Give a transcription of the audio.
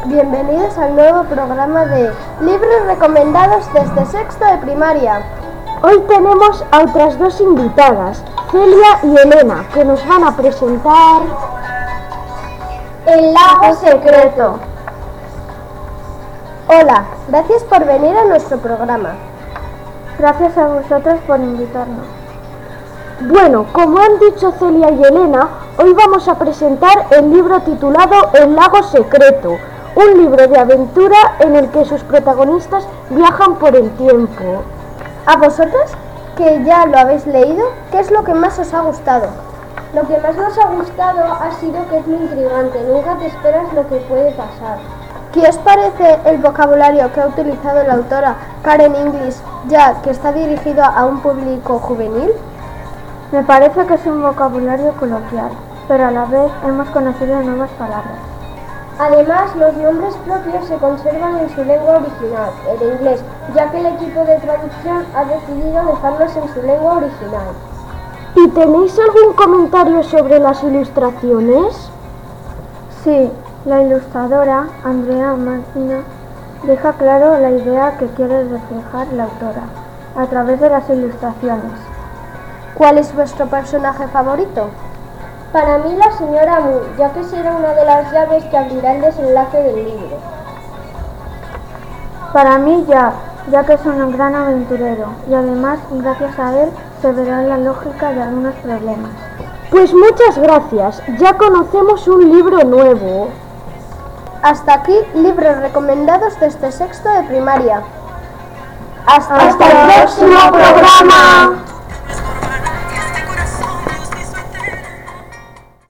Bienvenidos al nuevo programa de Libros Recomendados desde sexto de primaria. Hoy tenemos a otras dos invitadas, Celia y Elena, que nos van a presentar El lago secreto. Hola, gracias por venir a nuestro programa. Gracias a vosotros por invitarnos. Bueno, como han dicho Celia y Elena, hoy vamos a presentar el libro titulado El lago secreto, un libro de aventura en el que sus protagonistas viajan por el tiempo. A vosotros, que ya lo habéis leído, ¿qué es lo que más os ha gustado? Lo que más nos ha gustado ha sido que es muy intrigante, nunca te esperas lo que puede pasar. ¿Qué os parece el vocabulario que ha utilizado la autora Karen English, ya que está dirigido a un público juvenil? Me parece que es un vocabulario coloquial, pero a la vez hemos conocido nuevas palabras. Además, los nombres propios se conservan en su lengua original, el inglés, ya que el equipo de traducción ha decidido dejarlos en su lengua original. ¿Y tenéis algún comentario sobre las ilustraciones? Sí, la ilustradora, Andrea Martina, deja claro la idea que quiere reflejar la autora a través de las ilustraciones. ¿Cuál es vuestro personaje favorito? Para mí la señora Mu, ya que será una de las llaves que abrirá el desenlace del libro. Para mí ya que es un gran aventurero y además gracias a él se verá la lógica de algunos problemas. Pues muchas gracias, ya conocemos un libro nuevo. Hasta aquí, libros recomendados desde sexto de primaria. ¡Hasta el próximo programa!